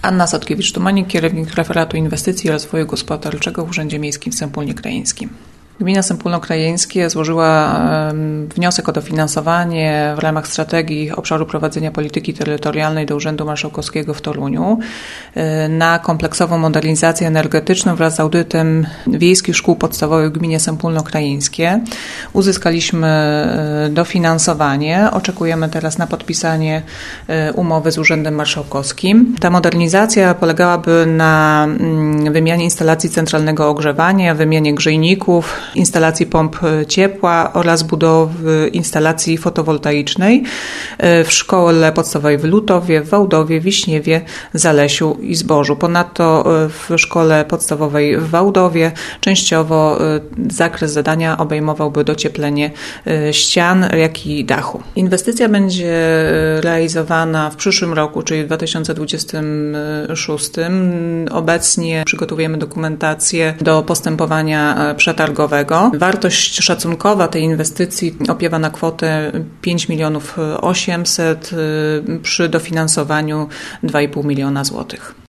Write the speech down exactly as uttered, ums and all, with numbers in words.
Anna Sotkiewicz-Tumanik, kierownik referatu inwestycji i rozwoju gospodarczego w Urzędzie Miejskim w Sępólnie Krajeńskim. Gmina Sępólno Krajeńskie złożyła wniosek o dofinansowanie w ramach strategii obszaru prowadzenia polityki terytorialnej do Urzędu Marszałkowskiego w Toruniu na kompleksową modernizację energetyczną wraz z audytem wiejskich szkół podstawowych w gminie Sępólno Krajeńskie. Uzyskaliśmy dofinansowanie. Oczekujemy teraz na podpisanie umowy z Urzędem Marszałkowskim. Ta modernizacja polegałaby na wymianie instalacji centralnego ogrzewania, wymianie grzejników, instalacji pomp ciepła oraz budowy instalacji fotowoltaicznej w szkole podstawowej w Lutowie, w Wałdowie, Wiśniewie, Zalesiu i Zbożu. Ponadto w szkole podstawowej w Wałdowie częściowo zakres zadania obejmowałby docieplenie ścian, jak i dachu. Inwestycja będzie realizowana w przyszłym roku, czyli w dwa tysiące dwudziestym szóstym. Obecnie przygotowujemy dokumentację do postępowania przetargowego. Wartość szacunkowa tej inwestycji opiewa na kwotę pięć milionów osiemset przy dofinansowaniu dwa i pół miliona złotych.